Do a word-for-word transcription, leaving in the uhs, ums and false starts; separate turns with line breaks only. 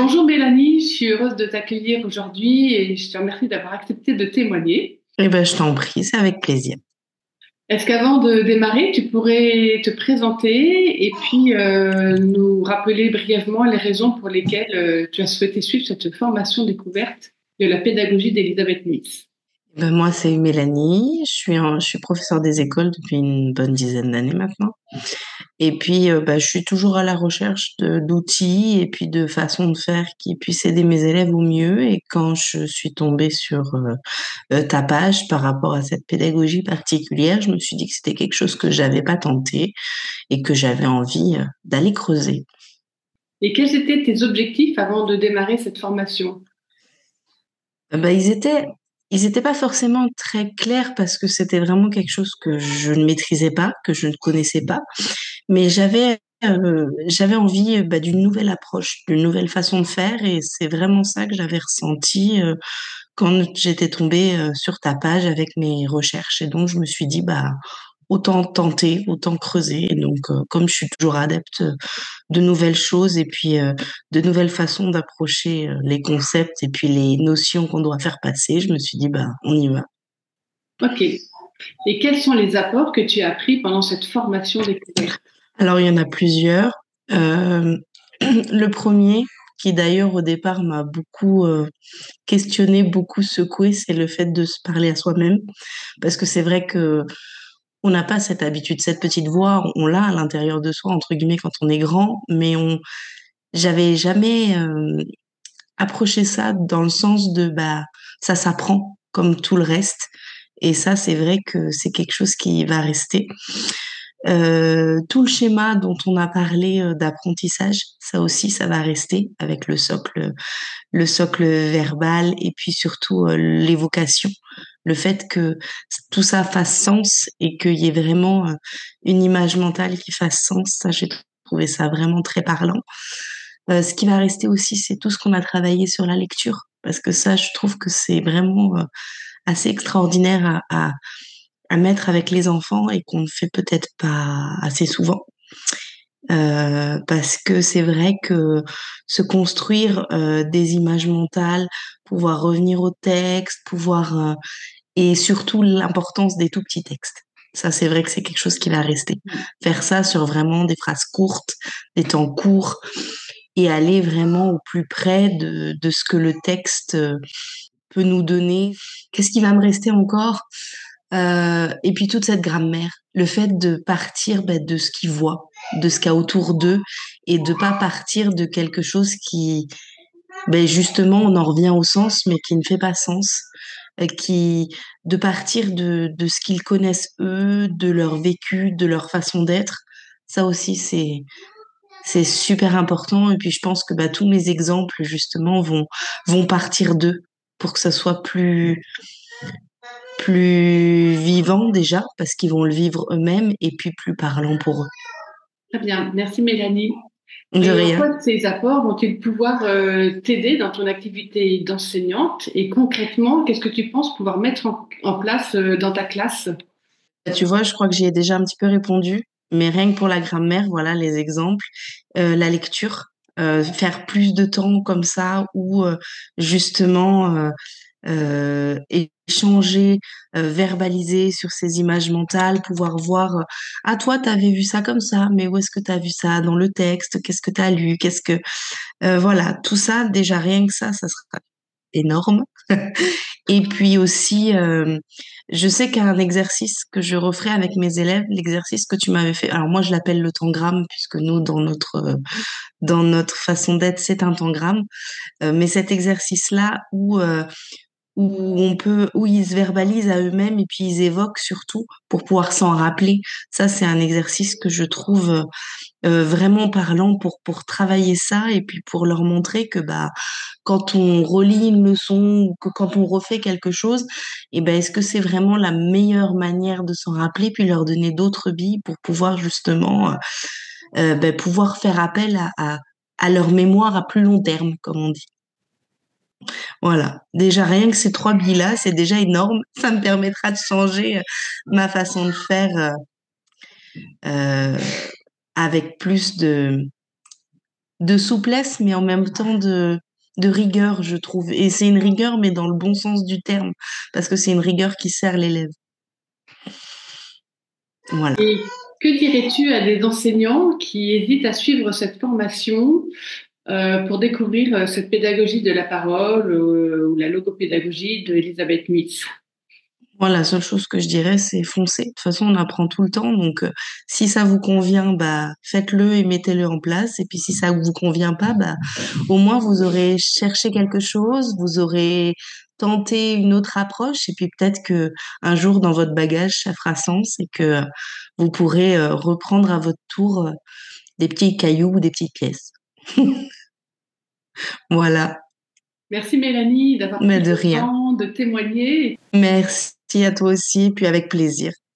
Bonjour Mélanie, je suis heureuse de t'accueillir aujourd'hui et je te remercie d'avoir accepté de témoigner.
Eh ben, je t'en prie, c'est avec plaisir.
Est-ce qu'avant de démarrer, tu pourrais te présenter et puis euh, nous rappeler brièvement les raisons pour lesquelles euh, tu as souhaité suivre cette formation découverte de la pédagogie d'Elisabeth Nice?
Ben, moi, c'est Mélanie. Je suis, en- je suis professeure des écoles depuis une bonne dizaine d'années maintenant. Et puis, euh, ben, je suis toujours à la recherche de- d'outils et puis de façons de faire qui puissent aider mes élèves au mieux. Et quand je suis tombée sur euh, euh, ta page par rapport à cette pédagogie particulière, je me suis dit que c'était quelque chose que j'avais pas tenté et que j'avais envie euh, d'aller creuser.
Et quels étaient tes objectifs avant de démarrer cette formation?
Euh, Ben, ils étaient, ils étaient pas forcément très clairs parce que c'était vraiment quelque chose que je ne maîtrisais pas, que je ne connaissais pas, mais j'avais euh, j'avais envie euh, bah, d'une nouvelle approche, d'une nouvelle façon de faire, et c'est vraiment ça que j'avais ressenti euh, quand j'étais tombée euh, sur ta page avec mes recherches. Et donc je me suis dit bah autant tenter, autant creuser. Et donc euh, comme je suis toujours adepte de nouvelles choses et puis euh, de nouvelles façons d'approcher euh, les concepts et puis les notions qu'on doit faire passer, je me suis dit bah on y va.
Ok. Et quels sont les apports que tu as appris pendant cette formation découverte?
Alors il y en a plusieurs. Euh, le premier, qui d'ailleurs au départ m'a beaucoup euh, questionné, beaucoup secoué, c'est le fait de se parler à soi-même, parce que c'est vrai que on n'a pas cette habitude, cette petite voix, on l'a à l'intérieur de soi entre guillemets quand on est grand, mais on, j'avais jamais euh, approché ça dans le sens de bah ça s'apprend comme tout le reste, et ça c'est vrai que c'est quelque chose qui va rester. Euh, tout le schéma dont on a parlé euh, d'apprentissage, ça aussi, ça va rester avec le socle, le socle verbal et puis surtout euh, l'évocation. Le fait que tout ça fasse sens et qu'il y ait vraiment euh, une image mentale qui fasse sens, ça, j'ai trouvé ça vraiment très parlant. Euh, ce qui va rester aussi, c'est tout ce qu'on a travaillé sur la lecture, parce que ça, je trouve que c'est vraiment euh, assez extraordinaire à, à à mettre avec les enfants et qu'on ne fait peut-être pas assez souvent. Euh, parce que c'est vrai que se construire euh, des images mentales, pouvoir revenir au texte, pouvoir euh, et surtout l'importance des tout petits textes. Ça, c'est vrai que c'est quelque chose qui va rester. Faire ça sur vraiment des phrases courtes, des temps courts, et aller vraiment au plus près de, de ce que le texte euh, peut nous donner. Qu'est-ce qui va me rester encore? Euh, et puis toute cette grammaire, le fait de partir ben, de ce qu'ils voient, de ce qu'il y a autour d'eux, et de pas partir de quelque chose qui, ben, justement, on en revient au sens, mais qui ne fait pas sens, euh, qui, de partir de, de ce qu'ils connaissent eux, de leur vécu, de leur façon d'être. Ça aussi, c'est, c'est super important. Et puis je pense que bah, tous mes exemples, justement, vont, vont partir d'eux pour que ça soit plus plus vivant déjà, parce qu'ils vont le vivre eux-mêmes, et puis plus parlant pour eux.
Très bien, merci Mélanie.
De
Et en
rien.
quoi ces apports vont-ils pouvoir euh, t'aider dans ton activité d'enseignante? Et concrètement, qu'est-ce que tu penses pouvoir mettre en, en place euh, dans ta classe?
Tu vois, je crois que j'y ai déjà un petit peu répondu, mais rien que pour la grammaire, voilà les exemples. Euh, la lecture, euh, faire plus de temps comme ça, ou euh, justement euh, euh, échanger, euh, verbaliser sur ces images mentales, pouvoir voir, euh, ah toi, t'avais vu ça comme ça, mais où est-ce que t'as vu ça dans le texte? Qu'est-ce que t'as lu? Qu'est-ce que... Euh, voilà, tout ça, déjà rien que ça, ça sera énorme. Et puis aussi, euh, je sais qu'un exercice que je referai avec mes élèves, l'exercice que tu m'avais fait, alors moi je l'appelle le tangramme, puisque nous, dans notre, euh, dans notre façon d'être, c'est un tangramme. Euh, mais cet exercice-là où, euh, où on peut, où ils se verbalisent à eux-mêmes et puis ils évoquent surtout pour pouvoir s'en rappeler. Ça, c'est un exercice que je trouve euh, vraiment parlant pour pour travailler ça et puis pour leur montrer que bah quand on relit une leçon ou que quand on refait quelque chose, et ben est-ce que c'est vraiment la meilleure manière de s'en rappeler puis leur donner d'autres billes pour pouvoir justement euh, euh, ben, pouvoir faire appel à, à à leur mémoire à plus long terme, comme on dit. Voilà. Déjà, rien que ces trois billes-là, c'est déjà énorme. Ça me permettra de changer euh, ma façon de faire euh, euh, avec plus de, de souplesse, mais en même temps de, de rigueur, je trouve. Et c'est une rigueur, mais dans le bon sens du terme, parce que c'est une rigueur qui sert l'élève. Voilà.
Et que dirais-tu à des enseignants qui hésitent à suivre cette formation euh, pour découvrir euh, cette pédagogie de la parole euh, ou la logopédagogie de Elisabeth Mitz?
Moi, la seule chose que je dirais, c'est foncer. De toute façon, on apprend tout le temps. Donc, euh, si ça vous convient, bah, faites-le et mettez-le en place. Et puis, si ça vous convient pas, bah, au moins, vous aurez cherché quelque chose, vous aurez tenté une autre approche. Et puis, peut-être que un jour, dans votre bagage, ça fera sens et que euh, vous pourrez euh, reprendre à votre tour euh, des petits cailloux ou des petites pièces. Voilà.
Merci Mélanie d'avoir
Mais
pris
de
le
rien.
temps de témoigner.
Merci à toi aussi, puis avec plaisir.